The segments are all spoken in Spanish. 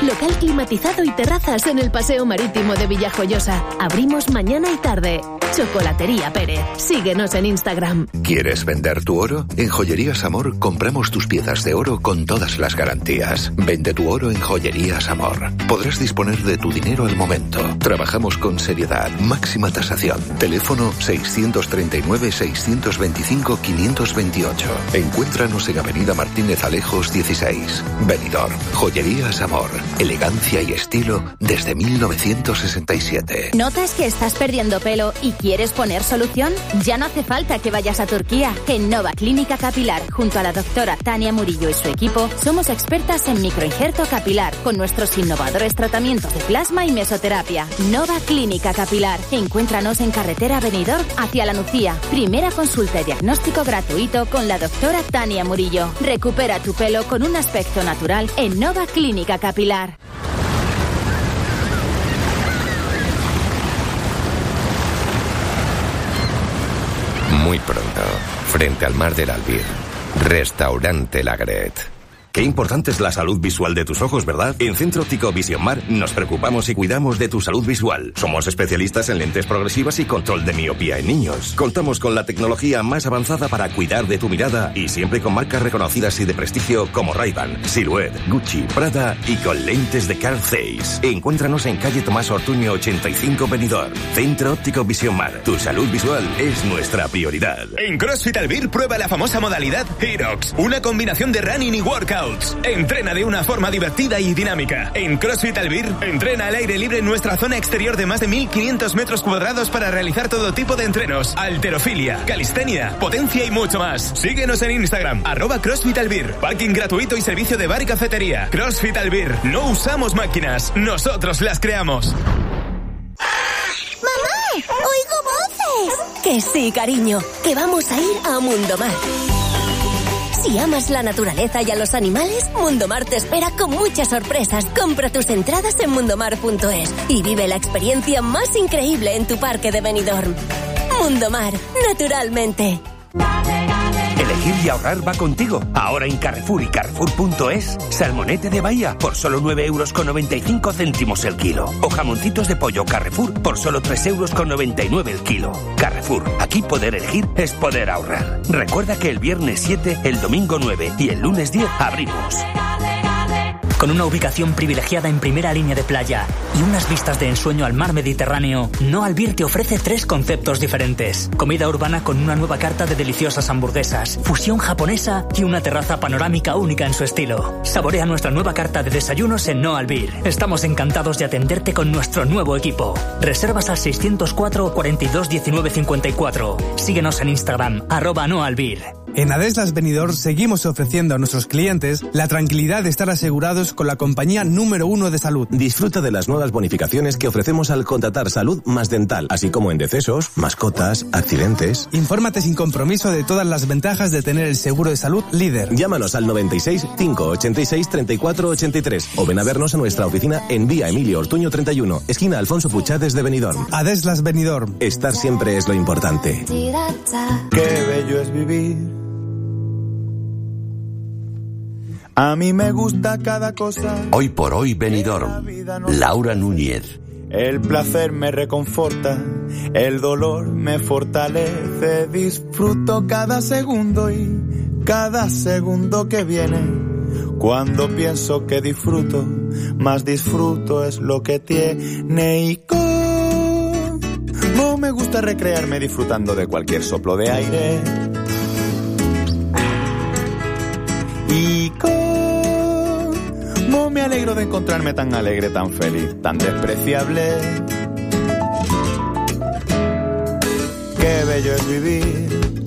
Local climatizado y terrazas en el Paseo Marítimo de Villajoyosa. Abrimos mañana y tarde. Chocolatería Pérez. Síguenos en Instagram. ¿Quieres vender tu oro? En Joyerías Amor compramos tus piezas de oro con todas las garantías. Vende tu oro en Joyerías Amor. Podrás disponer de tu dinero al momento. Trabajamos con seriedad, máxima tasación. Teléfono 639-625-528. Encuéntranos en Avenida Martínez Alejos 16. Benidorm. Joyerías Amor. Elegancia y estilo desde 1967. ¿Notas que estás perdiendo pelo y quieres poner solución? Ya no hace falta que vayas a Turquía. En Nova Clínica Capilar, junto a la doctora Tania Murillo y su equipo, somos expertas en microinjerto capilar, con nuestros innovadores tratamientos de plasma y mesoterapia. Nova Clínica Capilar. Encuéntranos en carretera Benidorm hacia La Nucía. Primera consulta y diagnóstico gratuito con la doctora Tania Murillo. Recupera tu pelo con un aspecto natural en Nova Clínica Capilar. Muy pronto, frente al mar del Albir, Restaurante Lagret. Qué importante es la salud visual de tus ojos, ¿verdad? En Centro Óptico Vision Mar nos preocupamos y cuidamos de tu salud visual. Somos especialistas en lentes progresivas y control de miopía en niños. Contamos con la tecnología más avanzada para cuidar de tu mirada y siempre con marcas reconocidas y de prestigio como Ray-Ban, Silhouette, Gucci, Prada y con lentes de Carl Zeiss. Encuéntranos en calle Tomás Ortuño 85 Benidorm. Centro Óptico Vision Mar. Tu salud visual es nuestra prioridad. En CrossFit Albir prueba la famosa modalidad HEROX, una combinación de running y workout. Entrena de una forma divertida y dinámica. En CrossFit Albir, entrena al aire libre en nuestra zona exterior de más de 1.500 metros cuadrados para realizar todo tipo de entrenos, halterofilia, calistenia, potencia y mucho más. Síguenos en Instagram, @CrossFit Albir. Parking gratuito y servicio de bar y cafetería. CrossFit Albir. No usamos máquinas, nosotros las creamos. ¡Mamá! ¡Oigo voces! Que sí, cariño, que vamos a ir a Mundomar. Si amas la naturaleza y a los animales, Mundomar te espera con muchas sorpresas. Compra tus entradas en mundomar.es y vive la experiencia más increíble en tu parque de Benidorm. Mundomar, naturalmente. Elegir y ahorrar va contigo. Ahora en Carrefour y Carrefour.es, salmonete de Bahía por solo 9,95 € el kilo. O jamoncitos de pollo Carrefour por solo 3,99 € el kilo. Carrefour, aquí poder elegir es poder ahorrar. Recuerda que el viernes 7, el domingo 9 y el lunes 10 abrimos. Con una ubicación privilegiada en primera línea de playa y unas vistas de ensueño al mar Mediterráneo, No Albir te ofrece 3 conceptos diferentes. Comida urbana con una nueva carta de deliciosas hamburguesas, fusión japonesa y una terraza panorámica única en su estilo. Saborea nuestra nueva carta de desayunos en No Albir. Estamos encantados de atenderte con nuestro nuevo equipo. Reservas al 604 42 19 54. Síguenos en Instagram, @NoAlbir. En Adeslas Benidorm seguimos ofreciendo a nuestros clientes la tranquilidad de estar asegurados con la compañía número 1 de salud. Disfruta de las nuevas bonificaciones que ofrecemos al contratar salud más dental, así como en decesos, mascotas, accidentes. Infórmate sin compromiso de todas las ventajas de tener el seguro de salud líder. Llámanos al 96 586 34 83 o ven a vernos a nuestra oficina en Vía Emilio Ortuño 31, esquina Alfonso Puchades de Benidorm. Adeslas Benidorm. Estar siempre es lo importante. Qué bello es vivir. A mí me gusta cada cosa. Hoy por hoy Benidorm. Laura Núñez. El placer me reconforta, el dolor me fortalece. Disfruto cada segundo y cada segundo que viene. Cuando pienso que disfruto, más disfruto es lo que tiene. Y como me gusta recrearme disfrutando de cualquier soplo de aire. Y cómo me alegro de encontrarme tan alegre, tan feliz, tan despreciable. Qué bello es vivir.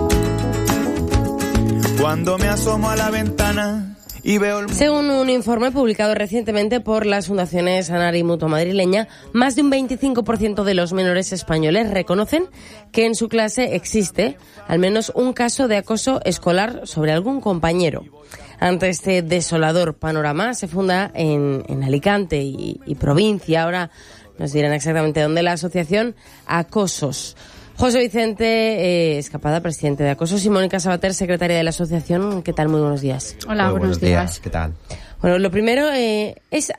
Cuando me asomo a la ventana y veo el... Según un informe publicado recientemente por las fundaciones ANAR y Mutua Madrileña, más de un 25% de los menores españoles reconocen que en su clase existe al menos un caso de acoso escolar sobre algún compañero. Ante este desolador panorama se funda en Alicante y provincia, ahora nos dirán exactamente dónde, la asociación Acosos. José Vicente Escapada, presidente de Acosos, y Mónica Sabater, secretaria de la asociación. ¿Qué tal? Muy buenos días. Hola, buenos días. ¿Qué tal? Bueno, lo primero es